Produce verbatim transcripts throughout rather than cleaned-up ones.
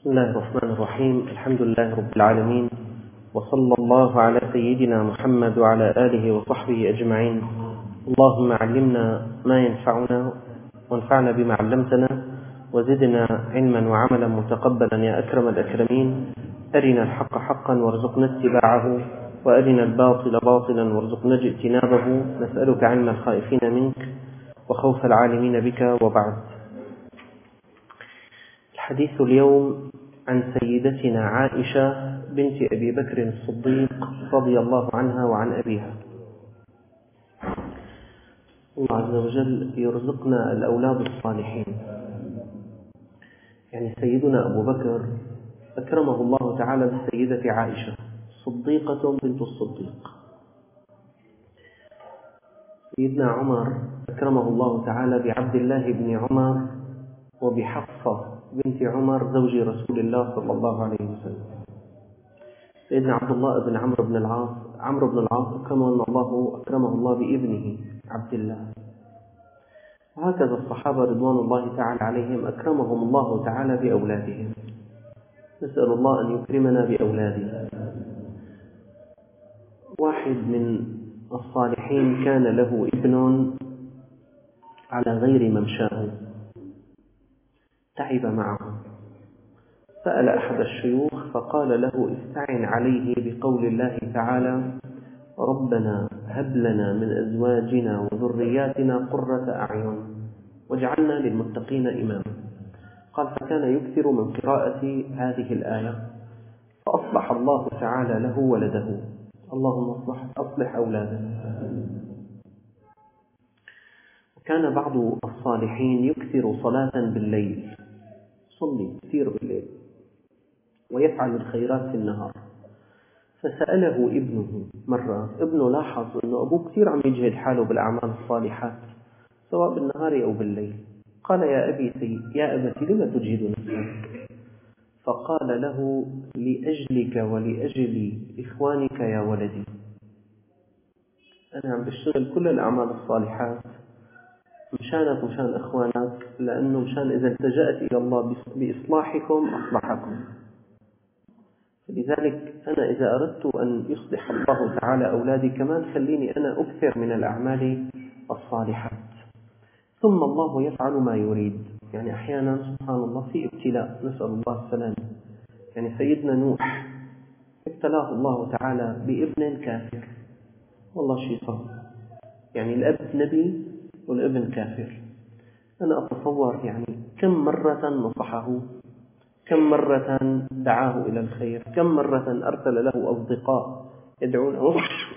بسم الله الرحمن الرحيم. الحمد لله رب العالمين، وصلى الله على سيدنا محمد وعلى آله وصحبه أجمعين. اللهم علمنا ما ينفعنا وانفعنا بما علمتنا وزدنا علما وعملا متقبلا يا أكرم الأكرمين. أرنا الحق حقا وارزقنا اتباعه، وأرنا الباطل باطلا وارزقنا اجتنابه. نسألك علم الخائفين منك وخوف العالمين بك، وبعد. الحديث اليوم عن سيدتنا عائشة بنت أبي بكر الصديق رضي الله عنها وعن أبيها. الله عز وجل يرزقنا الأولاد الصالحين. يعني سيدنا أبو بكر أكرمه الله تعالى بالسيدة عائشة صديقة بنت الصديق. سيدنا عمر أكرمه الله تعالى بعبد الله بن عمر وبحفصة بنت عمر زوج رسول الله صلى الله عليه وسلم. سيدنا عبد الله بن عمرو بن العاص عمرو بن العاص أكرمه الله أكرمه الله بابنه عبد الله. وهكذا الصحابة رضوان الله تعالى عليهم أكرمهم الله تعالى بأولادهم. نسأل الله أن يكرمنا بأولادنا. واحد من الصالحين كان له ابن على غير ممشاه، تعب معه، سأل أحد الشيوخ فقال له: استعن عليه بقول الله تعالى: ربنا هب لنا من أزواجنا وذرياتنا قرة أعين واجعلنا للمتقين إماما. قال: فكان يكثر من قراءة هذه الآية، فأصلح الله تعالى له ولده. اللهم أصلح, أصلح أولاده. وكان بعض الصالحين يكثر صلاة بالليل، صلي كثير بالليل ويفعل الخيرات في النهار. فسأله ابنه مرة، ابنه لاحظ أنه أبوه كثير عم يجهد حاله بالأعمال الصالحات سواء بالنهار أو بالليل. قال: يا أبي سيد يا أبتي لما تجهد نفسك؟ فقال له: لأجلك ولأجل إخوانك يا ولدي. أنا عم بشتغل كل الأعمال الصالحات مشانك ومشان أخوانك، لأنه مشان إذا التجأت إلى الله بإصلاحكم أصلحكم. لذلك أنا إذا أردت أن يصلح الله تعالى أولادي كمان خليني أنا أكثر من الأعمال الصالحات، ثم الله يفعل ما يريد. يعني أحيانا سبحان الله في ابتلاء، نسأل الله السلامة. يعني سيدنا نوح ابتلاه الله تعالى بابن كافر، والله شيء صعب. يعني الأب نبي والابن كافر. أنا أتصور يعني كم مرة نصحه، كم مرة دعاه إلى الخير، كم مرة أرسل له أصدقاء يدعونه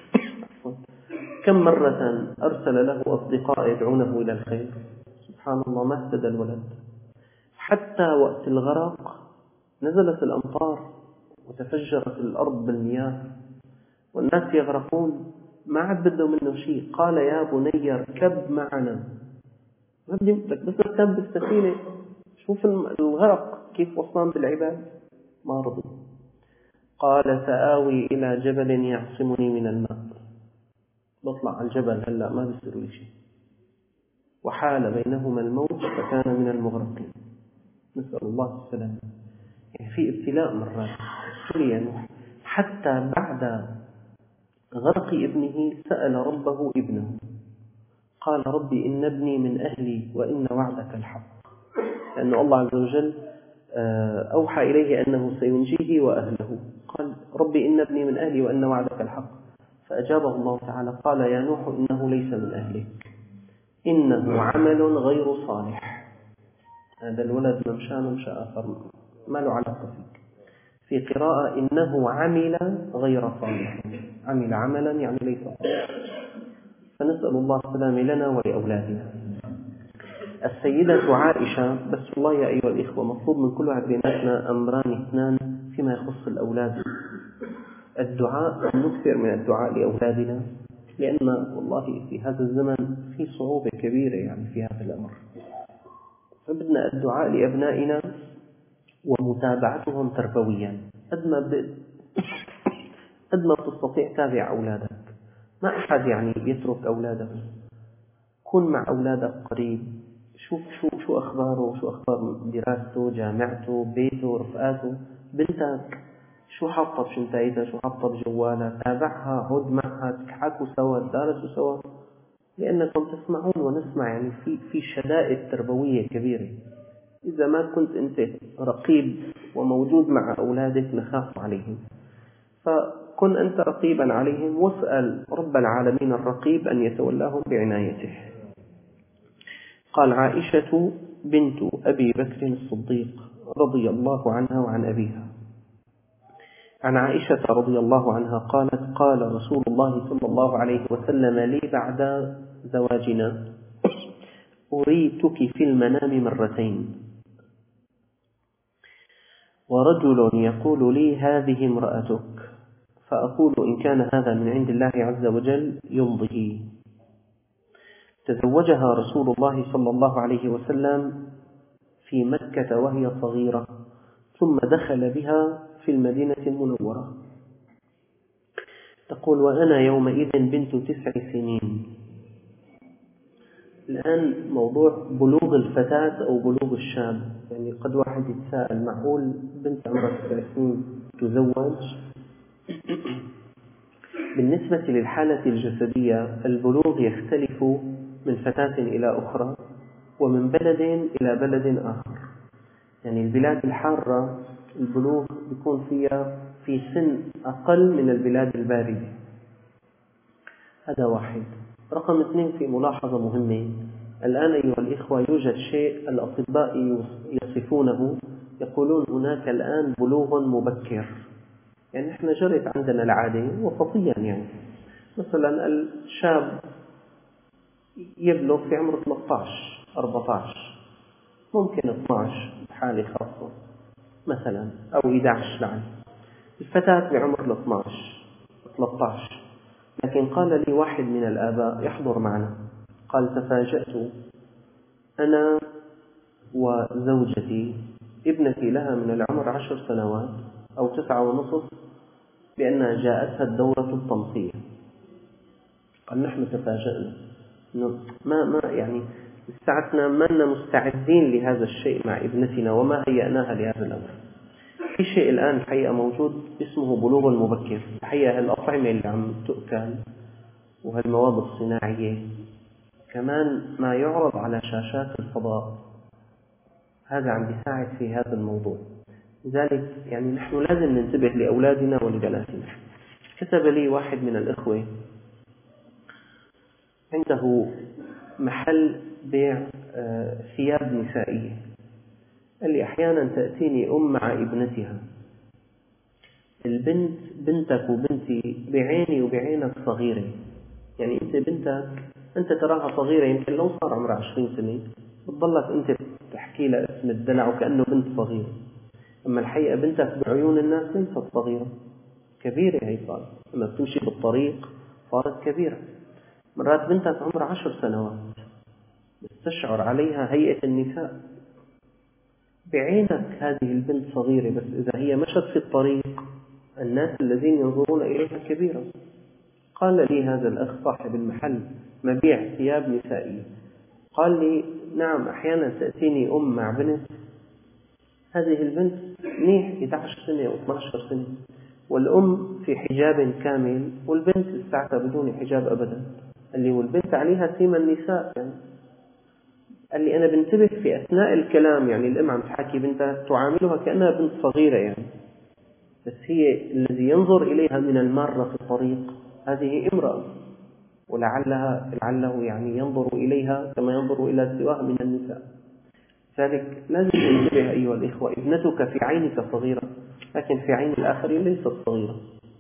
كم مرة أرسل له أصدقاء يدعونه إلى الخير. سبحان الله ما اهتدى الولد. حتى وقت الغرق نزلت الأمطار وتفجرت الأرض بالمياه والناس يغرقون، ما عاد بده منه شيء. قال: يا بني اركب معنا. ما بدي لك بس اركب بالسفينة، شوف الغرق كيف وصلان بالعباد. ما رضي. قال: سآوي إلى جبل يعصمني من الماء. بطلع على الجبل هلأ ما بيصير لي شيء. وحال بينهما الموت فكان من المغرقين. نسأل الله السلامة. يعني في ابتلاء مرات ابتلي نوح حتى بعد غرق ابنه سأل ربه ابنه، قال: ربي إن ابني من أهلي وإن وعدك الحق. لأن الله عز وجل أوحى إليه أنه سينجيه وأهله. قال: ربي إن ابني من أهلي وإن وعدك الحق. فأجابه الله تعالى قال: يا نوح إنه ليس من أهلك، إنه عمل غير صالح. هذا الولد ممشان ومشى آخر ما له علاقة فيك. في قراءة إنه عمل غير صالح، عمل عملا يعني ليس صالح. فنسأل الله السلامة لنا ولأولادنا. السيدة عائشة، بس والله يا أيها الإخوة مطلوب من كل واحد بيناتنا أمران اثنان فيما يخص الأولاد. الدعاء، نكثر من الدعاء لأولادنا، لأن والله في هذا الزمن في صعوبة كبيرة يعني في هذا الأمر. فبدنا الدعاء لأبنائنا ومتابعتهم تربويا. قد ما ب... قد ما تستطيع تابع أولادك. ما أحد يعني يترك أولاده. كن مع أولادك قريب، شوف شو شو أخباره، شو أخبار دراسته، جامعته، بيته، رفقاته. بنتك شو حاطة بشنطايتها، شو حاطة بجوالها، تابعها، هد معها، تحكوا سوا، تدارسوا سوا، لأنكم تسمعون ونسمع. يعني في في شدائد تربوية كبيرة. إذا ما كنت أنت رقيب وموجود مع أولادك نخاف عليهم، فكن أنت رقيبا عليهم، واسأل رب العالمين الرقيب أن يتولاهم بعنايته. قال: عائشة بنت أبي بكر الصديق رضي الله عنها وعن أبيها، عن عائشة رضي الله عنها قالت: قال رسول الله صلى الله عليه وسلم لي بعد زواجنا: أريتك في المنام مرتين، ورجل يقول لي: هذه امرأتك، فأقول: إن كان هذا من عند الله عز وجل يمضي. تزوجها رسول الله صلى الله عليه وسلم في مكة وهي صغيرة، ثم دخل بها في المدينة المنورة. تقول: وأنا يومئذ بنت تسع سنين. الآن موضوع بلوغ الفتاة أو بلوغ الشاب، يعني قد واحد يتساءل: معقول بنت عمرها تسع سنين تزوج؟ بالنسبة للحالة الجسدية البلوغ يختلف من فتاة إلى أخرى، ومن بلد إلى بلد آخر. يعني البلاد الحارة البلوغ يكون فيها في سن أقل من البلاد الباردة. هذا واحد. رقم اثنين، في ملاحظة مهمة الآن أيها الإخوة، يوجد شيء الأطباء يصفونه، يقولون هناك الآن بلوغ مبكر. يعني احنا جرت عندنا العادة وسطيا، يعني مثلا الشاب يبلغ في عمر ثلاثة عشر أربعة عشر، ممكن اثني عشر بحالة خاصة مثلا، أو أحد عشر لعل. الفتاة بعمر ال اثني عشر ثلاثة عشر. لكن قال لي واحد من الآباء يحضر معنا، قال: تفاجأت أنا وزوجتي، ابنتي لها من العمر عشر سنوات أو تسعة ونصف، بأنها جاءتها الدورة الطمسية. قال: نحن تفاجأنا، ما ما يعني ساعتنا ما لنا مستعدين لهذا الشيء مع ابنتنا، وما هيأناها لهذا الأمر. في شيء الآن الحقيقة موجود اسمه بلوغ المبكر. الحقيقة الأطعمة اللي عم تؤكل وهالمواد الصناعية، كمان ما يعرض على شاشات الفضاء، هذا عم بيساعد في هذا الموضوع. لذلك يعني نحن لازم ننتبه لأولادنا ولبناتنا. كتب لي واحد من الإخوة عنده محل بيع ثياب نسائية، قال لي: أحيانا تأتيني أم مع ابنتها، البنت بنتك وبنتي بعيني وبعينك صغيرة. يعني أنت بنتك أنت تراها صغيرة، يمكن لو صار عمرها عشرين سنة بتضلك أنت تحكي لها اسم الدلع وكأنه بنت صغيرة، أما الحقيقة بنتك بعيون الناس ليست صغيرة، كبيرة. هي صارت لما بتمشي بالطريق صارت كبيرة. مرات بنتك عمرها عشر سنوات تشعر عليها هيئة النساء، بعينك هذه البنت صغيرة، بس إذا هي مشت في الطريق الناس الذين ينظرون إليها كبيرة. قال لي هذا الأخ صاحب المحل مبيع ثياب نسائية، قال لي: نعم أحيانا تأتيني أم مع بنت، هذه البنت منيح إحدى عشرة سنة أو اثني عشر سنة، والأم في حجاب كامل والبنت لساتها بدون حجاب أبدا. قال لي: والبنت عليها سيما النساء. يعني قال لي: أنا بنتبه في أثناء الكلام، يعني الأم عم تحكي بنتها تعاملها كأنها بنت صغيرة، يعني بس هي الذي ينظر إليها من المارة في الطريق هذه امرأة، ولعلها لعله يعني ينظر إليها كما ينظر إلى سواها من النساء. ذلك لازم تنتبه أيها الإخوة، ابنتك في عينك صغيرة لكن في عين الآخرين ليست صغيرة.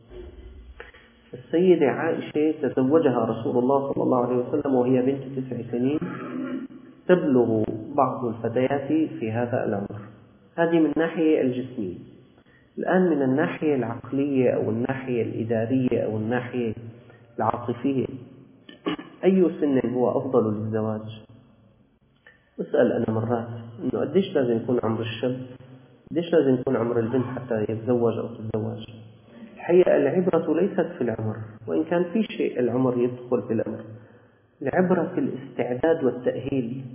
السيدة عائشة تزوجها رسول الله صلى الله عليه وسلم وهي بنت تسع سنين، تبلغ بعض الفتيات في هذا العمر. هذه من الناحية الجسمية. الآن من الناحية العقلية أو الناحية الإدارية أو الناحية العاطفية، أي سن هو أفضل للزواج؟ أسأل أنا مرات إنه قديش لازم يكون عمر الشاب، قديش لازم يكون عمر البنت حتى يتزوج أو تتزوج؟ الحقيقة العبرة ليست في العمر، وإن كان في شيء العمر يدخل في الأمر. العبرة في الاستعداد والتأهيل.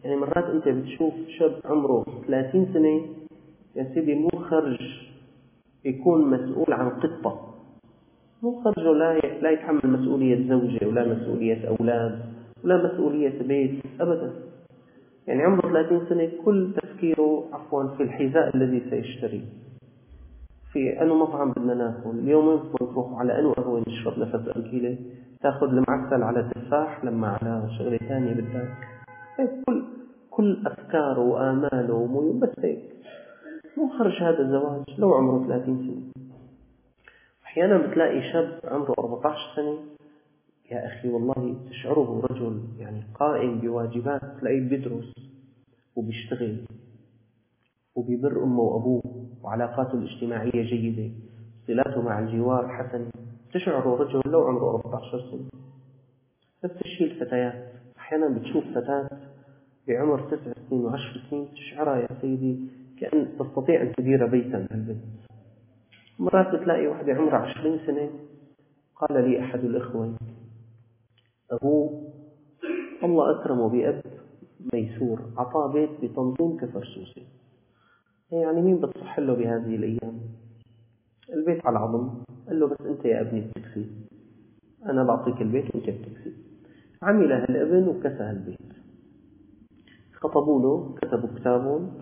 يعني مرات أنت بتشوف شاب عمره ثلاثين سنة يا سيدي مو خرج يكون مسؤول عن قطة، مو خرجه لا لا يتحمل مسؤولية زوجة ولا مسؤولية أولاد ولا مسؤولية بيت أبدا. يعني عمره ثلاثين سنة كل تفكيره عفوا في الحذاء الذي سيشتري، في أنه مطعم بدنا ناكل اليوم، بدنا نروح على أنه قهوة نشرب نفس أكيلة، تاخذ المعسل على تفاح لما على شغلة ثانية بدك. كل كل أفكاره وآماله وميول بس هيك. مو خرج هذا الزواج لو عمره ثلاثين سنة. أحيانا بتلاقي شاب عمره أربعة عشر سنة يا أخي والله تشعره رجل يعني قائم بواجبات، تلاقيه بيدرس وبيشتغل وبيبر أمه وأبوه وعلاقاته الاجتماعية جيدة، صلاته مع الجوار حسنة، تشعره رجل لو عمره أربعة عشر سنة. نفس الشيء الفتيات، أحيانا بتشوف فتاة بعمر تسع سنين وعشر سنين تشعرها يا سيدي كأن تستطيع أن تدير بيتا هالبنت. مرات بتلاقي واحدة عمرها عشرين سنة، قال لي أحد الإخوة أبوه الله أكرمه بأب ميسور، عطاه بيت بتنظيم كفرسوسي. يعني مين بتصح له بهذه الأيام؟ البيت على العظم. قال له بس أنت يا ابني بتكسي، أنا بعطيك البيت وأنت بتكسي. عمل هالابن وكسى هالبيت، خطبوا له كتبوا كتابهم،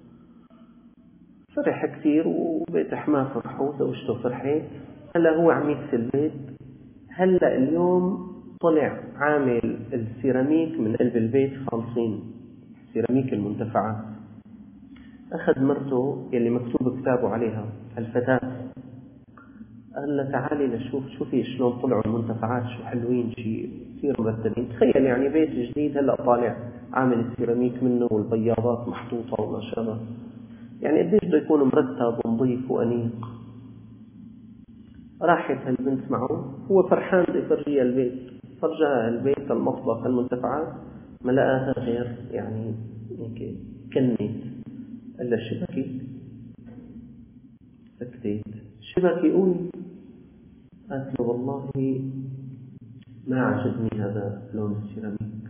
فرح كثير وبيت حماه فرحوا وزوجته فرحت. هلا هو عم يكسي البيت. هلا اليوم طلع عامل السيراميك من قلب البيت خالصين، سيراميك المنتفعات. أخذ مرته اللي مكتوب كتابه عليها الفتاة، قال لها تعالي نشوف شوفي شلون طلعوا المنتفعات، شو حلوين، شيء كثير مرتبين. تخيل يعني بيت جديد هلا طالع عامل السيراميك منه والبياضات محطوطة وما شابه، يعني قديش بده يكون مرتب ونظيف وأنيق. راحت هالبنت معه، هو فرحان بده يفرجيها البيت، فرجها البيت المطبخ المنتفعات، ما لقاها غير يعني هيك كنت. قال لها شبكي؟ سكتت. شبكي قولي. قالت له والله ما عجبني هذا لون السيراميك.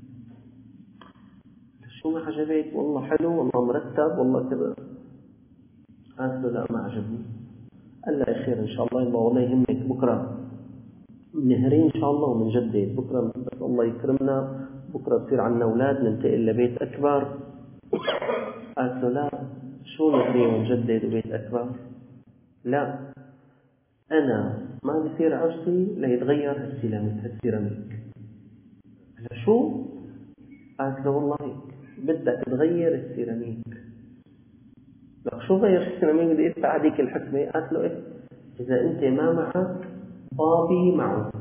شو ما عجبك؟ والله حلو، والله مرتب، والله كذا. قالت له لا ما عجبني. قال لا خير إن شاء الله، الله والله يهمك بكرة نهرين إن شاء الله ومنجدد بكرة، بس الله يكرمنا بكرة تصير عنا أولاد ننتقل لبيت أكبر. قالت له لا شو نهرين ونجدد وبيت أكبر؟ لا أنا ما بصير عجزي ليتغير هالسيراميك. قال شو؟ قالت له والله بدك تغير السيراميك. لك شو غير السيراميك؟ بدي ادفع هذيك الحسبة. قالت له إيه؟ إذا أنت ما معك بابي معه،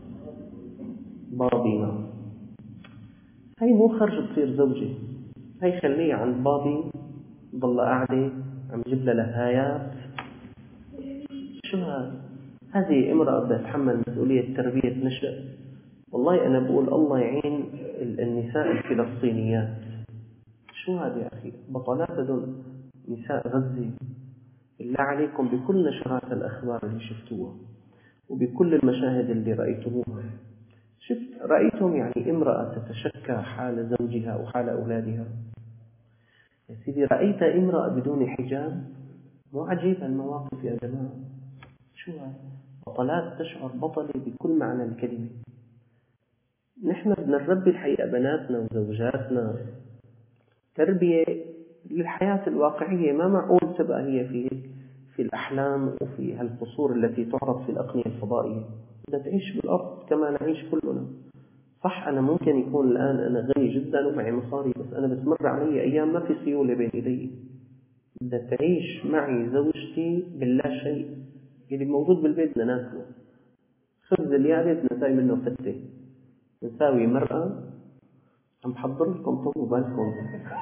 بابي معه. هاي مو خرج تصير زوجة، هاي خليه عند بابي ضل قاعدة عم جيب لها لهايات. شو هذا؟ هذه امرأة بدها تتحمل مسؤولية تربية نشأ. والله أنا بقول الله يعين النساء الفلسطينيات. شو هذا يا أخي؟ بطلات هذول نساء غزة. بالله عليكم بكل نشرات الأخبار اللي شفتوها وبكل المشاهد اللي رأيتموها، شفت رأيتم يعني امرأة تتشكى حال زوجها وحال أولادها. يا سيدي رأيت امرأة بدون حجاب؟ مو عجيب المواقف يا جماعة. شو هذا؟ بطلات تشعر بطلة بكل معنى الكلمة. نحن بدنا نربي الحقيقة بناتنا وزوجاتنا تربية للحياة الواقعية. ما معقول تبقى هي في في الأحلام وفي هالقصور التي تعرض في الأقنية الفضائية. بدها تعيش بالأرض كما نعيش كلنا. صح أنا ممكن يكون الآن أنا غني جدا ومعي مصاري، بس أنا بتمر علي أيام ما في سيولة بين يدي. بدها تعيش معي زوجتي باللا شيء، اللي موجود بالبيت بدنا ناكله. خبز اليابس بنساوي منه فتة، بنساوي مرقة. عم بحضر لكم طولوا بالكم.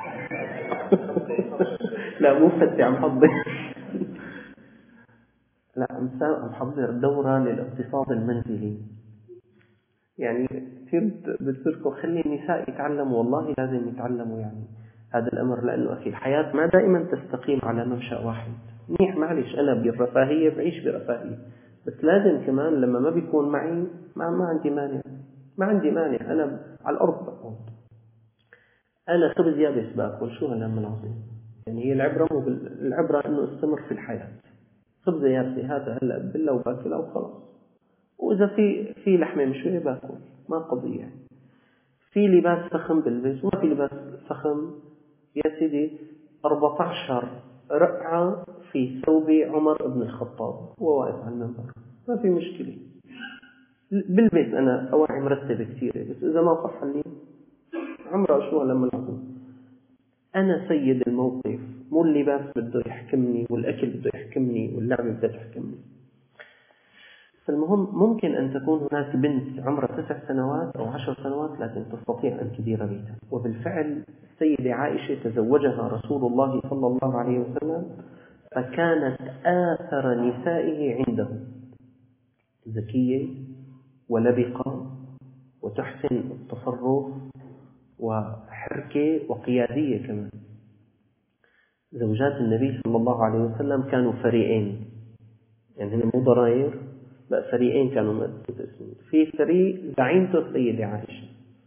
لا مو فتة عم حضر. لا عم بحضر دورة للاقتصاد المنزلي. يعني كثير بتصيركم خلي النساء يتعلموا، والله لازم يتعلموا يعني هذا الأمر، لأنه أخي الحياة ما دائما تستقيم على ممشى واحد. منيح معلش أنا بالرفاهية بعيش برفاهية، بس لازم كمان لما ما بيكون معي ما, ما عندي مانع، ما عندي مانع أنا على الأرض بقعد. أنا خبز يابس بأكل، شو هالهم العظيم؟ يعني هي العبرة مو بال... العبرة إنه استمر في الحياة. خبز يابسة هذا هلا بالله وباكلها وخلاص. وإذا في في لحمة مشوية باكل، ما قضية يعني. في لباس فخم بالبس وما في لباس فخم، يا سيدي أربعة عشر رقعة في ثوب عمر بن الخطاب وهو واقف على المنبر، ما في مشكلة. بالبيت أنا أواعي مرتبة كثيرة، بس إذا ما صح لي عمره شو لما العظيم. أنا سيد الموقف، مو اللباس بده يحكمني والأكل بده يحكمني واللعبة بده تحكمني. فالمهم ممكن أن تكون هناك بنت عمرها تسع سنوات أو عشر سنوات لكن تستطيع أن تدير بيتها. وبالفعل السيدة عائشة تزوجها رسول الله صلى الله عليه وسلم، فكانت آثر نسائه عنده، ذكية ولبقة وتحسن التصرف وحركة وقيادية كمان. زوجات النبي صلى الله عليه وسلم كانوا فريقين، يعني هنا مو ضراير، لا فريقين كانوا متقسمين. في فريق زعيمته السيدة عائشة،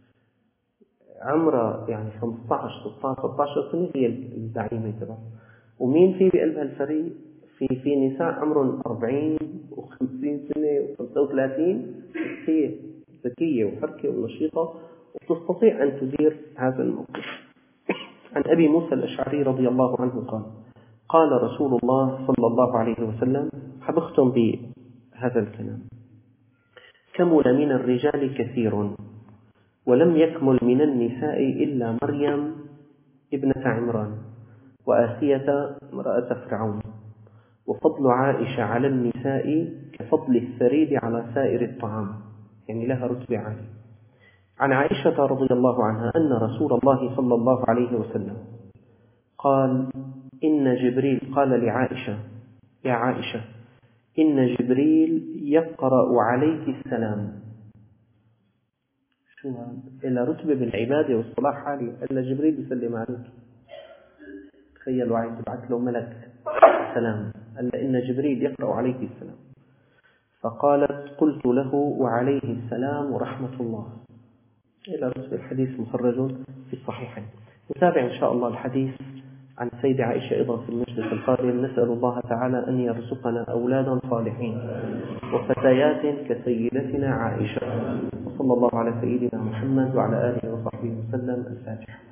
عمرها يعني خمسة عشر ستة عشر ستة عشر سنة، هي الزعيمة تبعه. ومين في بقلب هالفريق؟ في في نساء عمرهم أربعين وخمسين سنة وخمسة وثلاثين، هي ذكية وحركة ونشيطة وتستطيع أن تدير هذا الموقف. عن أبي موسى الأشعري رضي الله عنه قال: قال رسول الله صلى الله عليه وسلم، حبختم بهذا الكلام: كمل من الرجال كثير ولم يكمل من النساء إلا مريم ابنة عمران وآسية امرأة فرعون، وفضل عائشة على النساء كفضل الثريد على سائر الطعام، يعني لها رتبة عالية. عن عائشة رضي الله عنها أن رسول الله صلى الله عليه وسلم قال: إن جبريل قال لعائشة: يا عائشة، إن جبريل يقرأ عليك السلام. شو هذا؟ إلا رتبة بالعبادة والصلاح حالي إلا جبريل يسلم عليك. تخيلوا عايز تبعث له ملك سلام، إلا إن جبريل يقرأ عليك السلام. فقالت: قلت له: وعليه السلام ورحمة الله. إلى رتبة الحديث مخرج في الصحيحين. نتابع إن شاء الله الحديث عن السيدة عائشة أيضا في المجلس القادم. نسأل الله تعالى أن يرزقنا أولادا صالحين وفتيات كسيدتنا عائشة. وصلى الله على سيدنا محمد وعلى آله وصحبه وسلم. الفاتحة.